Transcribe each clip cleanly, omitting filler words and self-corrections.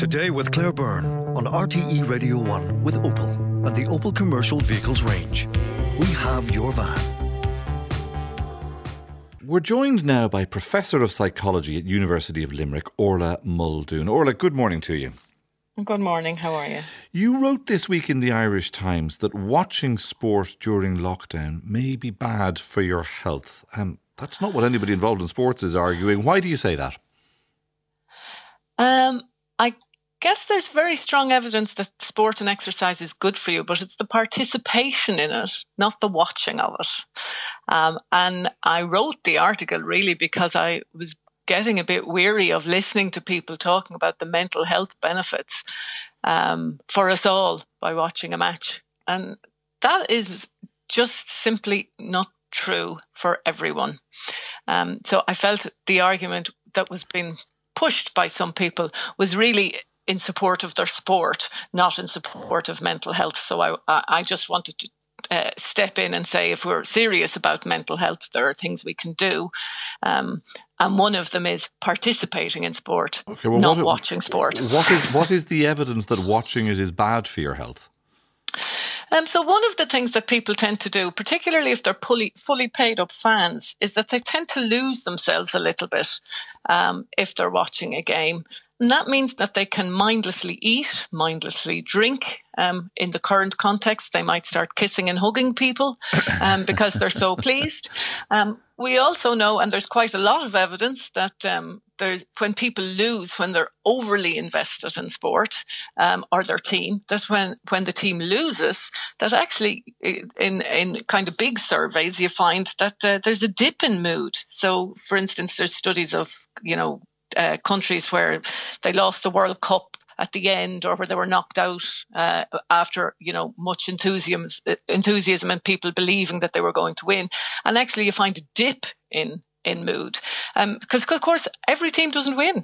Today with Claire Byrne on RTE Radio 1 with Opel and the Opel Commercial Vehicles range. We have your van. We're joined now by Professor of Psychology at University of Limerick, Orla Muldoon. Orla, good morning to you. Good morning, how are you? You wrote this week in the Irish Times that watching sport during lockdown may be bad for your health. That's not what anybody involved in sports is arguing. Why do you say that? I guess there's very strong evidence that sport and exercise is good for you, but it's the participation in it, not the watching of it. And I wrote the article really because I was getting a bit weary of listening to people talking about the mental health benefits for us all by watching a match. And that is just simply not true for everyone. So I felt the argument that was being pushed by some people was really in support of their sport, not in support of mental health. So I just wanted to step in and say, if we're serious about mental health, there are things we can do. And one of them is participating in sport, not watching sport. What is the evidence that watching it is bad for your health? So one of the things that people tend to do, particularly if they're fully paid up fans, is that they tend to lose themselves a little bit if they're watching a game. And that means that they can mindlessly eat, mindlessly drink. In the current context, they might start kissing and hugging people because they're so pleased. We also know, and there's quite a lot of evidence, that when people lose, when they're overly invested in sport or their team, that when the team loses, that actually in kind of big surveys, you find that there's a dip in mood. So, for instance, there's studies of, countries where they lost the World Cup at the end, or where they were knocked out after, much enthusiasm and people believing that they were going to win. And actually you find a dip in mood. Because, of course, every team doesn't win.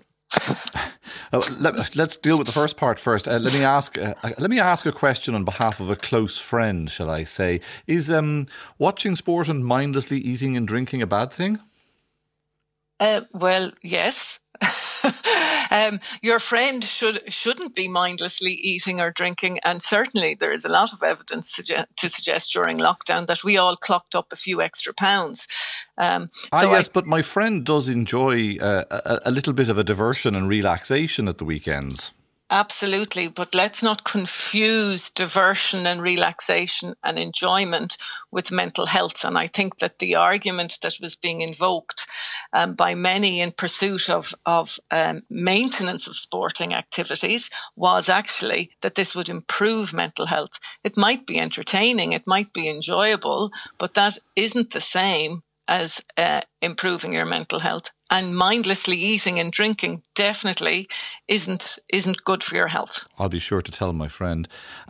Let's deal with the first part first. Let me ask a question on behalf of a close friend, shall I say. Is watching sport and mindlessly eating and drinking a bad thing? Well, yes. Your friend shouldn't be mindlessly eating or drinking, and certainly there is a lot of evidence to suggest during lockdown that we all clocked up a few extra pounds. Yes, but my friend does enjoy a little bit of a diversion and relaxation at the weekends. Absolutely, but let's not confuse diversion and relaxation and enjoyment with mental health. And I think that the argument that was being invoked by many in pursuit of maintenance of sporting activities was actually that this would improve mental health. It might be entertaining, it might be enjoyable, but that isn't the same as improving your mental health. And mindlessly eating and drinking definitely isn't good for your health. I'll be sure to tell my friend.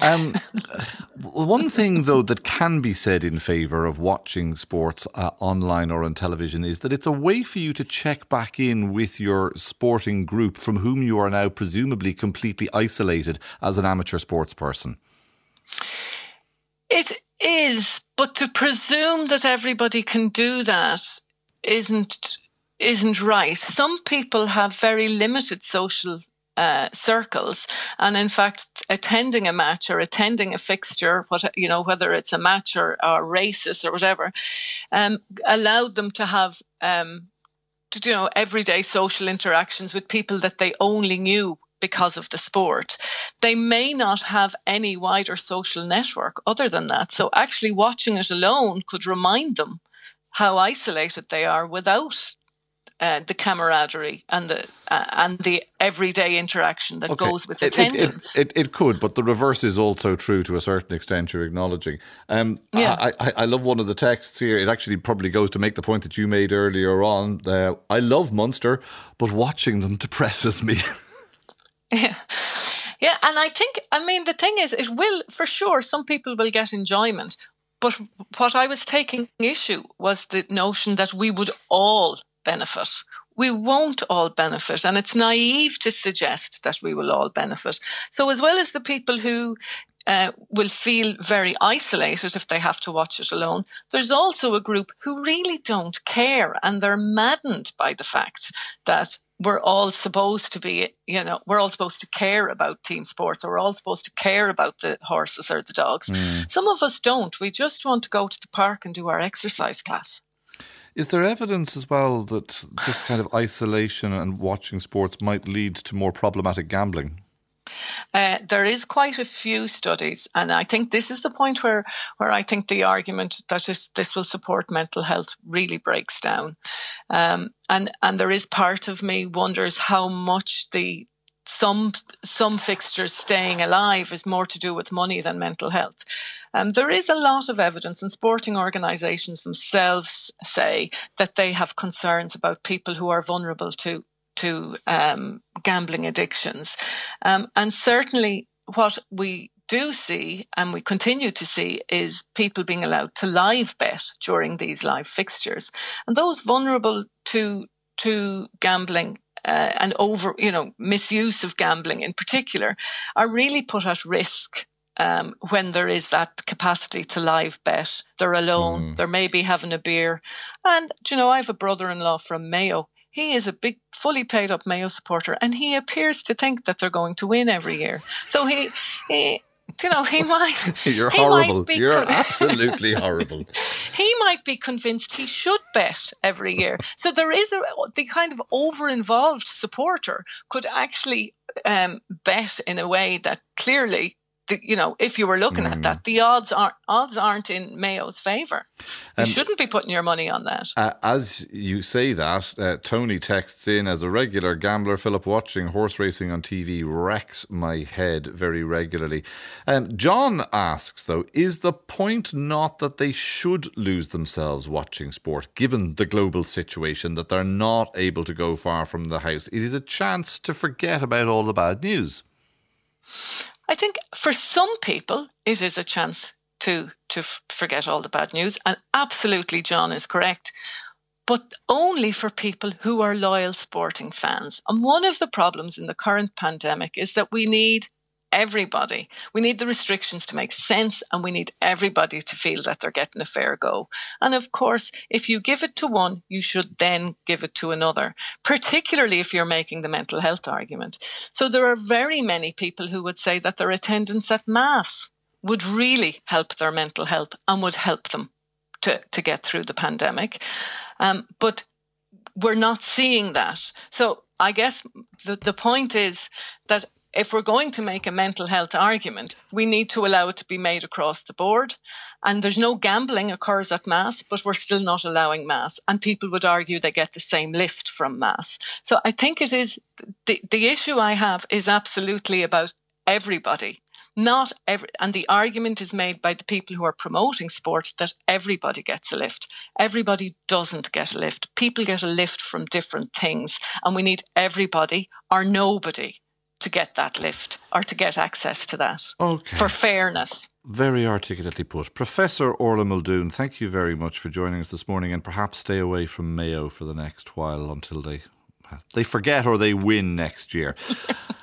One thing, though, that can be said in favour of watching sports online or on television is that it's a way for you to check back in with your sporting group from whom you are now presumably completely isolated as an amateur sports person. It is, but to presume that everybody can do that isn't right. Some people have very limited social circles, and in fact, attending a match or attending a fixture, whether it's a match or races or whatever, allowed them to have everyday social interactions with people that they only knew because of the sport. They may not have any wider social network other than that. So actually watching it alone could remind them how isolated they are without the camaraderie and the everyday interaction that goes with attendance. It could, but the reverse is also true to a certain extent, you're acknowledging. I love one of the texts here. It actually probably goes to make the point that you made earlier on. I love Munster, but watching them depresses me. Yeah, and the thing is, it will, for sure, some people will get enjoyment. But what I was taking issue was the notion that we would all benefit. We won't all benefit, and it's naive to suggest that we will all benefit. So as well as the people who will feel very isolated if they have to watch it alone, there's also a group who really don't care, and they're maddened by the fact that we're all supposed to be, we're all supposed to care about team sports, or we're all supposed to care about the horses or the dogs. Some of us don't. We just want to go to the park and do our exercise class. Is there evidence as well that this kind of isolation and watching sports might lead to more problematic gambling? There is quite a few studies, and I think this is the point where I think the argument that this will support mental health really breaks down. And there is part of me wonders how much some fixtures staying alive is more to do with money than mental health. There is a lot of evidence, and sporting organisations themselves say that they have concerns about people who are vulnerable to gambling addictions. And certainly what we do see, and we continue to see, is people being allowed to live bet during these live fixtures. And those vulnerable to gambling and misuse of gambling in particular are really put at risk when there is that capacity to live bet. They're alone, they're maybe having a beer. And, I have a brother-in-law from Mayo. He is a big, fully paid up Mayo supporter, and he appears to think that they're going to win every year. So he might... You're horrible. You're absolutely horrible. He might be convinced he should bet every year. So there is the kind of over-involved supporter could actually bet in a way that clearly, if you were looking at that, the odds aren't in Mayo's favour. You shouldn't be putting your money on that. As you say that, Tony texts in, as a regular gambler, Philip, watching horse racing on TV wrecks my head very regularly. John asks, though, is the point not that they should lose themselves watching sport, given the global situation, that they're not able to go far from the house? It is a chance to forget about all the bad news. I think for some people, it is a chance to forget all the bad news. And absolutely, John is correct. But only for people who are loyal sporting fans. And one of the problems in the current pandemic is that we need everybody. We need the restrictions to make sense, and we need everybody to feel that they're getting a fair go. And of course, if you give it to one, you should then give it to another, particularly if you're making the mental health argument. So there are very many people who would say that their attendance at Mass would really help their mental health and would help them to get through the pandemic. But we're not seeing that. So I guess the point is that if we're going to make a mental health argument, we need to allow it to be made across the board. And there's no gambling occurs at Mass, but we're still not allowing Mass. And people would argue they get the same lift from Mass. So I think it is, the issue I have is absolutely about everybody. Not every, and the argument is made by the people who are promoting sport that everybody gets a lift. Everybody doesn't get a lift. People get a lift from different things. And we need everybody or nobody to get that lift or to get access to that. Okay. For fairness. Very articulately put. Professor Orla Muldoon, thank you very much for joining us this morning, and perhaps stay away from Mayo for the next while until they forget or they win next year.